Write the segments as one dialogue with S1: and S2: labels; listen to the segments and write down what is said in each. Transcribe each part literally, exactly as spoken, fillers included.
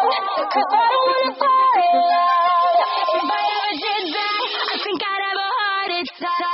S1: 'cause I don't wanna fall in love. If I ever did that, I think I'd have a heart attack.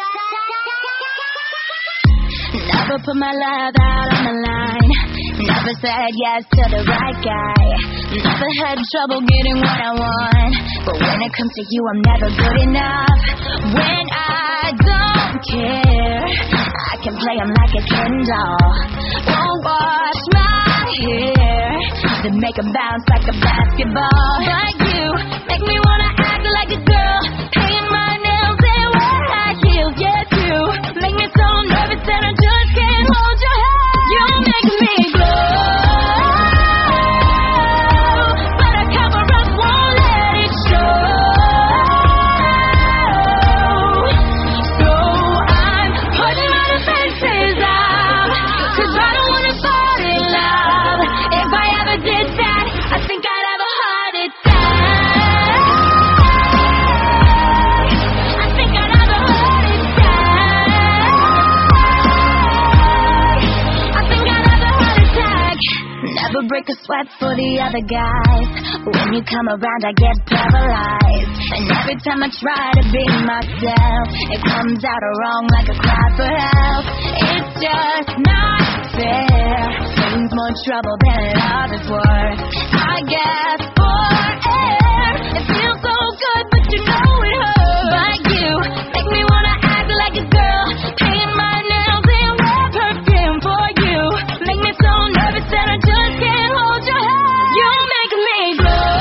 S1: Never put my love out on the line. Never said yes to the right guy. Never had trouble getting what I want. But when it comes to you, I'm never good enough. When I don't care, I can play 'em like a Ken doll. Won't wash my hair, then make 'em bounce like a basketball. But you make me wanna act like a girl, paint my nails and wear high heels. Yes, you make me so nervous that I just can't hold your hand. You make me glow, but I cover up, won't let it show. So I'm putting my defenses out, 'cause I don't wanna fall in love. If I ever did that, I think I'd have a heart attack. I think I'd have a heart attack. I think I'd have a heart attack. Never break a sweat for the other guys. When you come around, I get paralyzed. And every time I try to be myself, it comes out wrong like a cry for help. It's just not fair. Seems more trouble than love is worth. I guess for air, it feels so good, but you know it hurts. But you make me wanna act like a girl, paint my nails and wear perfume. For you make me so nervous that I just can't hold your hand. You make me glow,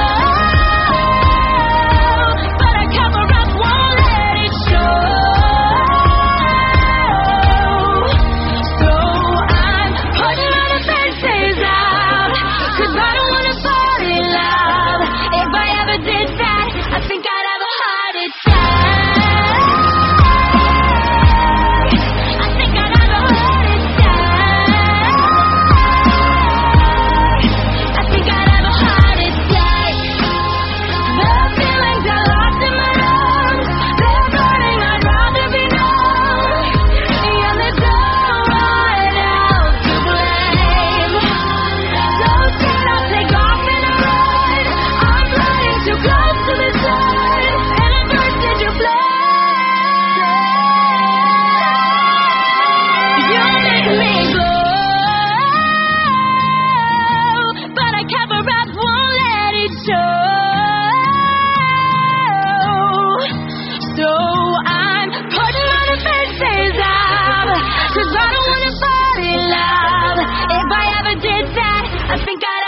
S1: but I cover up, won't let it show. So I'm putting my defenses out, 'cause I don't wanna fall in love. If I ever did that, I think I'd have a heart attack. I think I'd have a heart attack. I think I'd have a heart attack. The feelings I lost in my lungs, they're burning, I'd rather be numb. And there's no one else to blame. So scared I'll take off and run. I'm flying too close to the sun, and I burst into flame. You make me glow, but I cover up, won't let it show. So I'm putting my defenses out, 'cause I don't wanna fall in love. If I ever did that, I think I'd